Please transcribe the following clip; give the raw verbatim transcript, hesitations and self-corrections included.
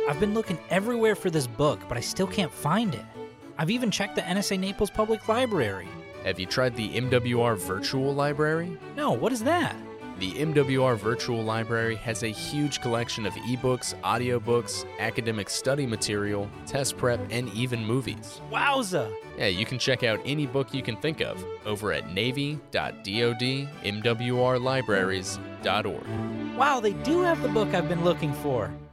I've been looking everywhere for this book, but I still can't find it. I've even checked the N S A Naples Public Library. Have you tried the M W R Virtual Library? No, what is that? The M W R Virtual Library has a huge collection of ebooks, audiobooks, academic study material, test prep, and even movies. Wowza! Yeah, you can check out any book you can think of over at navy dot dod m w r libraries dot org. Wow, they do have the book I've been looking for.